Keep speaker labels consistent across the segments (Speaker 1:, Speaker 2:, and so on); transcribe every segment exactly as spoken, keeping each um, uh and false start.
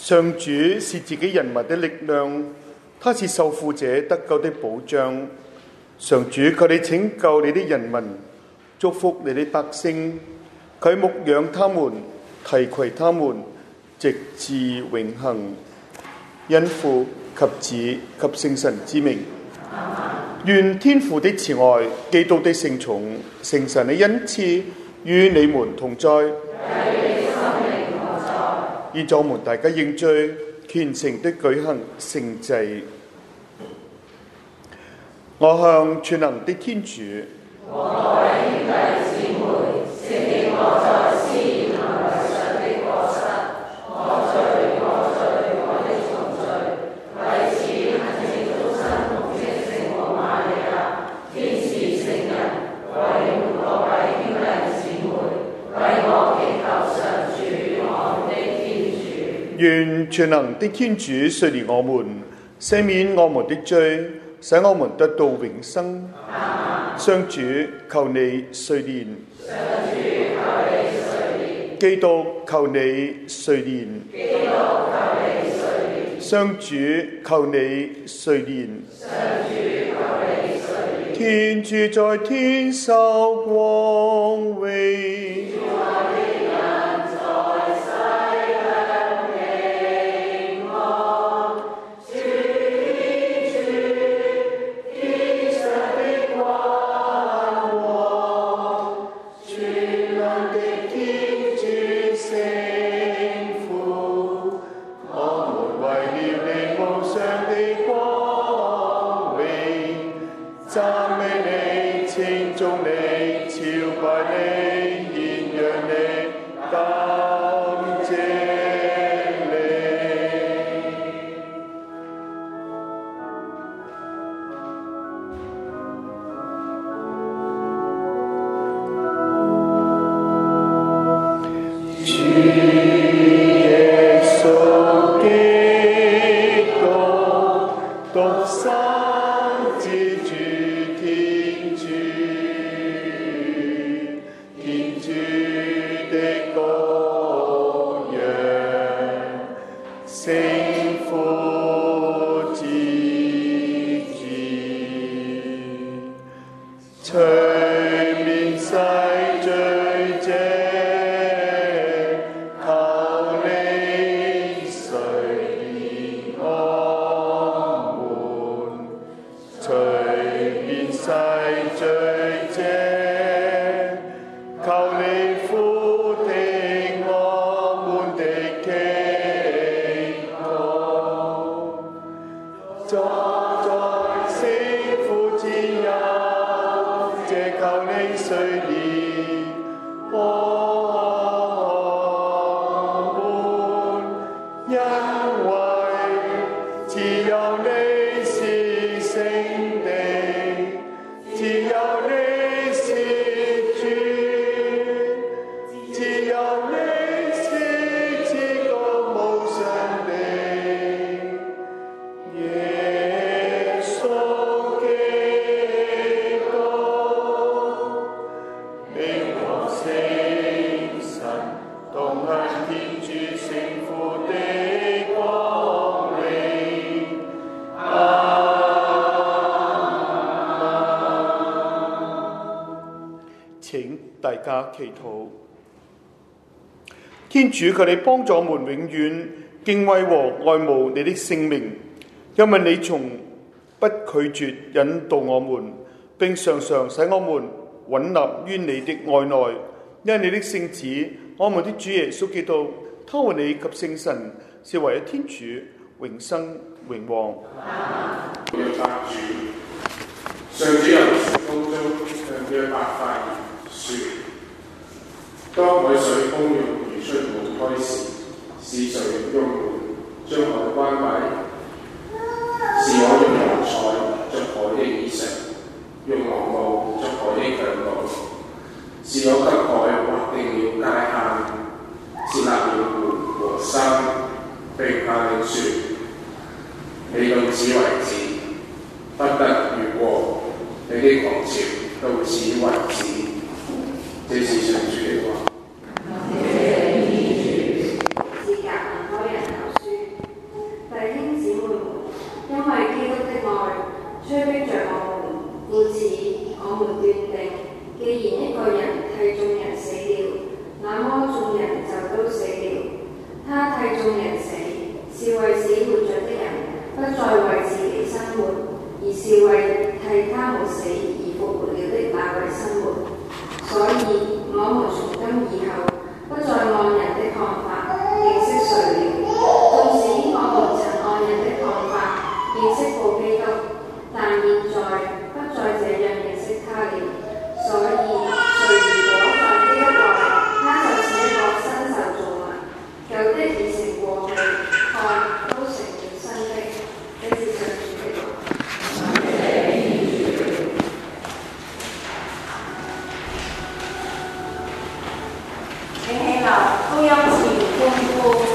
Speaker 1: 上主是自己人民的力量，他是受苦者得救的保障。上主，求你拯救你的人民，祝福你的百姓，佢牧養他們，提攜他們，直至永恆。因父及子及聖神之名，願天父的慈愛、基督的聖寵、聖神的恩賜與你們同在。現在我們大家認罪，虔誠的舉行聖祭。我向全能的天主，
Speaker 2: 我各位兄弟姊妹，承認我在思言行為上的過失，我罪我罪我的重罪。為此懇請終身奉職聖母瑪利亞、天使聖人，為你們各位兄弟姊妹，為我祈求上主我們的天主。
Speaker 1: 願全能的天主垂憐我們，赦免我們的罪，使我們得到永生。上主，求你垂憐。基督，求你垂憐。上主，求你垂憐。天主在天受光榮。祈禱，天主，求你幫助我們永遠敬畏和愛慕你的聖名，因為你從不拒絕引導我們，並常常使我們穩立於你的愛內。因你的聖子，我們的主耶穌基督，他和你及聖神是唯一天主，永生永王。
Speaker 3: 上主由高中向約伯發言說：當海水洶湧如出滿開時，是誰用門將海關閉？是我用雲彩作海的衣裳，用濃霧作海的強暴。是我給海劃定了界限，設立了湖和山，並下令說：你到此為止，不得越過。你的狂潮到此為止。這是上主的話。
Speaker 2: 謝謝天主。詩格林多人投書
Speaker 4: 着我們，故此我們斷定，既然一個人替眾人死了，那麼眾人就都死了。他替眾人死，是為使活着的人不再為自己生活，而是為替他們死而復活了的那位生活。所以我們從今以後不再按人的看法認識誰了。縱使我們曾按人的看法認識過基督，但現在不再這樣認識他了。所以誰如果在基督內，他就是一個新受造物，舊的已成過去，看都成了新的。這是上主的話。請起立，高音前歡呼。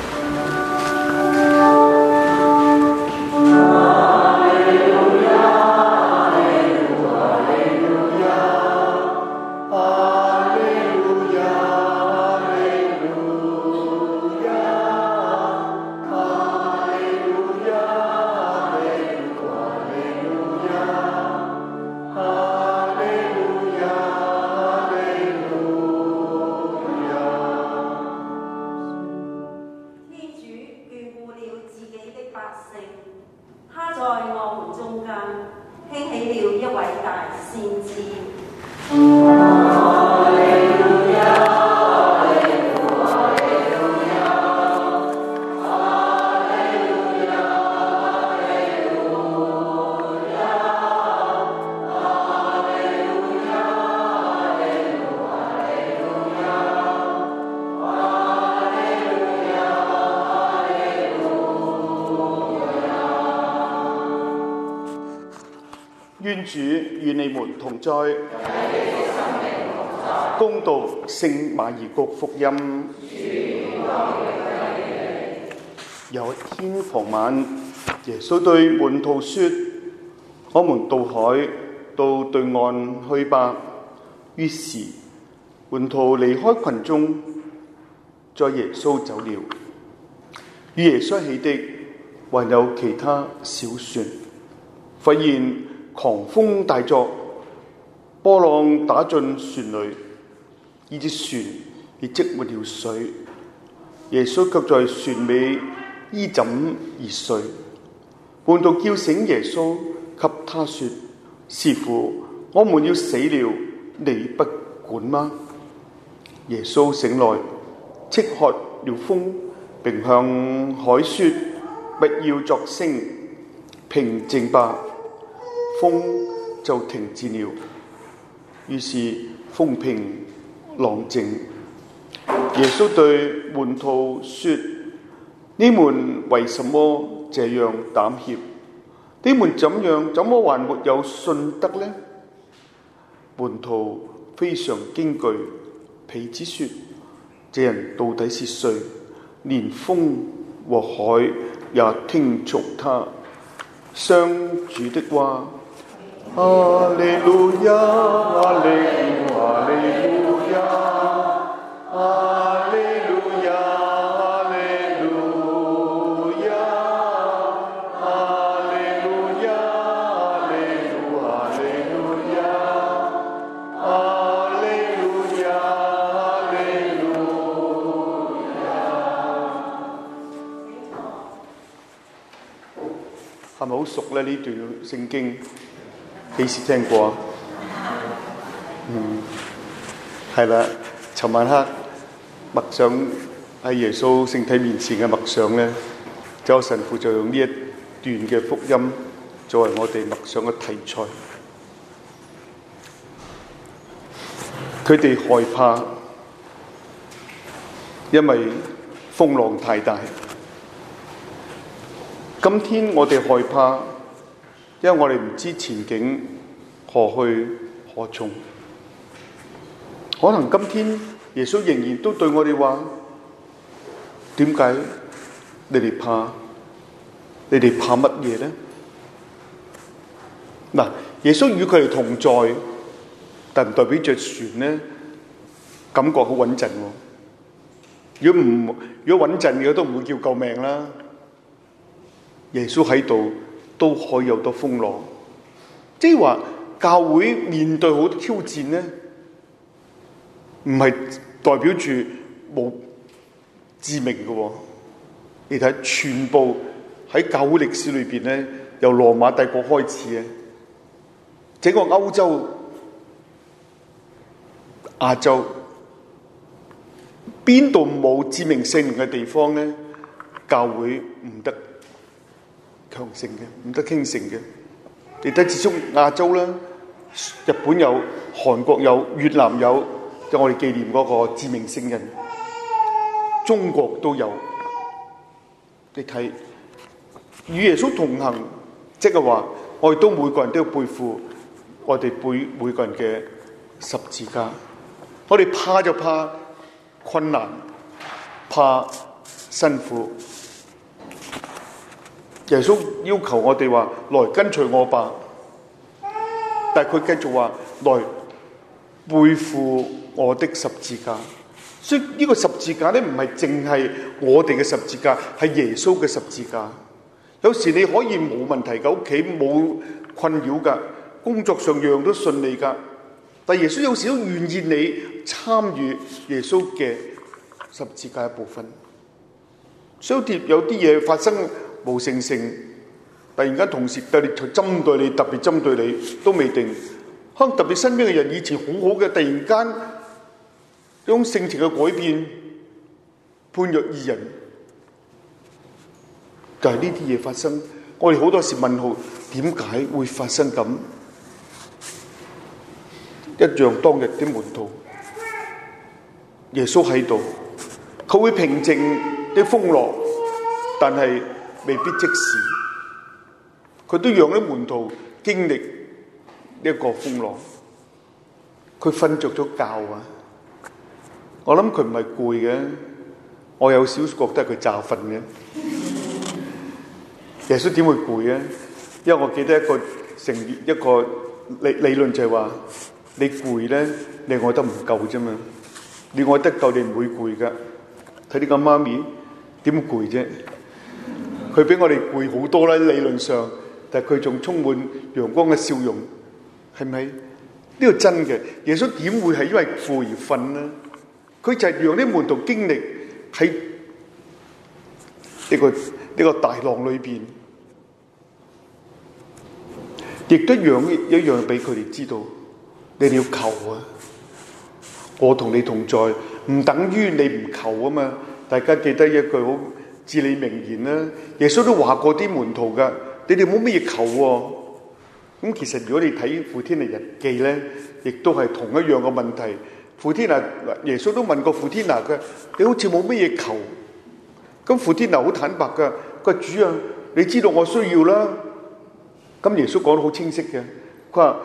Speaker 1: 願主與你們同在，恭讀聖馬爾谷福音。有一天傍晚，耶穌對門徒說：我們渡海到對岸去吧。於是門徒離開群眾，載耶穌走了。與耶穌一起的還有其他小船。忽然狂風大作，波浪打進船裏，以致船已積滿了水。耶穌卻在船尾依枕而睡。門徒叫醒耶穌，給他說：師傅，我們要死了，你不管嗎？耶穌醒來，斥喝了風，並向海說：不要作聲，平靜吧。風就停止了，於是風平浪靜。耶穌對門徒說：你們為什麼這樣膽怯？你們怎樣怎麼還沒有信德呢？門徒非常驚懼，彼此說：這人到底是誰？連風和海也聽從他。上主的話。哈利路亞，哈利路亞，哈利路亞，哈利路亞，哈利路亞，哈利路亞，哈利路亞，哈利路亞，哈利路亞，哈利路亞。係咪好熟咧？呢段聖經？幾時聽過？嗯，係啦。尋晚黑默想喺耶穌聖體面前嘅默想咧，就有神父就用呢一段嘅福音作為我哋默想嘅題材。佢哋害怕，因為風浪太大。今天我哋害怕。因為我哋唔知前景何去何從，可能今天耶穌仍然都對我哋話：點解你哋怕？你哋怕乜嘢呢？嗱，耶穌與佢哋同在，但唔代表着船呢感覺好穩陣。如果唔如果穩陣嘅都唔會叫救命啦。耶穌喺度。都可以有多風浪， 即係話教會面對好多挑戰咧，唔係代表住冇致命嘅喎。你睇全部喺教會歷史裏邊咧，由羅馬帝國開始嘅，整個歐洲、亞洲，邊度冇致命性嘅地方咧？教會唔得強盛嘅，唔得興盛嘅。你睇，至少亞洲啦，日本有，韓國有，越南有，就我哋紀念嗰個致命聖人，中國都有。你睇與耶穌同行，即係話我哋都每個人都要背負我哋背每個人嘅十字架。我哋怕就怕困難，怕辛苦。耶穌要求我哋話：來跟隨我吧。但係佢繼續話：來背負我的十字架。所以呢個十字架咧，唔係淨係我哋嘅十字架，係耶穌嘅十字架。有時你可以冇問題嘅，屋企冇困擾㗎，工作上樣樣都順利㗎。但耶穌有時都願意你參與耶穌嘅十字架一部分。所以有啲嘢發生無成性，突然間同時對你針對你，特別針對你都未定。可能特別身邊嘅人以前好好嘅，突然間一種性情嘅改變，判若二人，就係呢啲嘢發生。我哋好多時問號，點解會發生咁？一樣當日啲門徒，耶穌喺度，佢會平靜啲風浪，但係未必即時，佢都讓啲門徒經歷一個風浪。佢瞓着咗覺啊！我諗佢唔係攰嘅，我有少少覺得佢詐瞓嘅。耶穌點會攰咧？因為我記得一個成一個理理論就係話，你攰咧，你愛得唔夠啫嘛。你愛得夠，你唔會攰噶。睇呢個媽咪點攰啫？佢比我哋攰好多啦，理論上，但係佢仲充滿陽光嘅笑容，係咪？呢個真嘅。耶穌點會係因為攰而瞓呢？佢就係讓啲門徒經歷喺呢個呢個大浪裏邊，亦都讓一樣俾佢哋知道，你哋要求啊！我同你同在，唔等於你唔求啊嘛！大家記得一句好至理名言啦，耶穌都話過啲門徒噶，你哋冇乜嘢求喎。咁其實如果你睇傅天娜日記咧，亦都係同一樣嘅問題。傅天娜耶穌都問過傅天娜嘅，你好似冇乜嘢求。咁傅天娜好坦白噶，佢話主啊，你知道我需要啦。咁耶穌講得好清晰嘅，佢話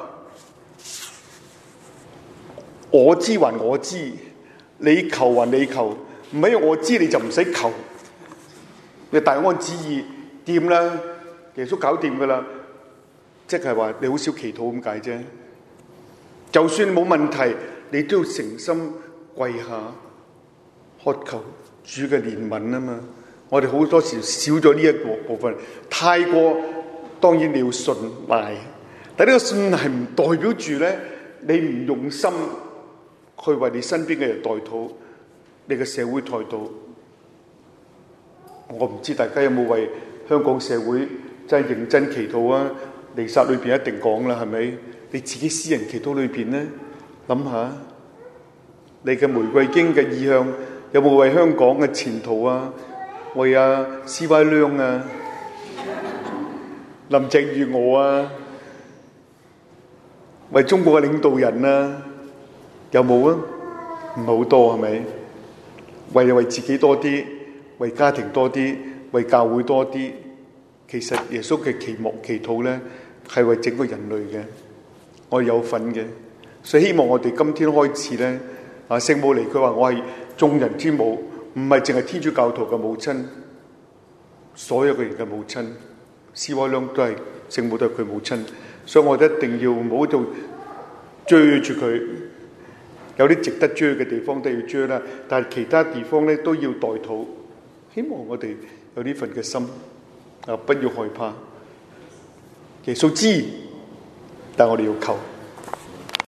Speaker 1: 我知還我知，你求還你求，唔係因為我知你就唔使求。你大安旨意掂啦，耶穌搞掂噶啦，即係話你好少祈禱咁解啫。就算冇問題，你都要誠心跪下渴求主嘅憐憫啊嘛。我哋好多時少咗呢一個部分，太過當然你要信賴，但呢個信係唔代表住咧你唔用心去為你身邊嘅人代禱，你嘅社會代禱。我唔知大家有冇為香港社會真係認真祈禱啊？彌撒裏邊一定講啦，係咪？你自己私人祈禱裏邊咧，諗下你嘅玫瑰經嘅意向有冇為香港嘅前途啊，為阿 C Y 亮啊、林鄭月娥啊，為中國嘅領導人啊，有冇啊？唔係好多，係咪？為為自己多啲，為家庭多啲，為教會多啲。其實耶穌嘅祈慕祈禱咧，係為整個人類嘅，我有份嘅。所以希望我哋今天開始咧，啊聖母嚟，佢話我係眾人之母，唔係淨係天主教徒嘅母親，所有嘅人嘅母親。施威良都係聖母，都係佢母親。所以我哋一定要唔好喺度追住佢，有啲值得追嘅地方都要追啦，但係其他地方咧都要代禱。希望我哋有呢份嘅心啊，不要害怕。耶穌知， 但我哋要求。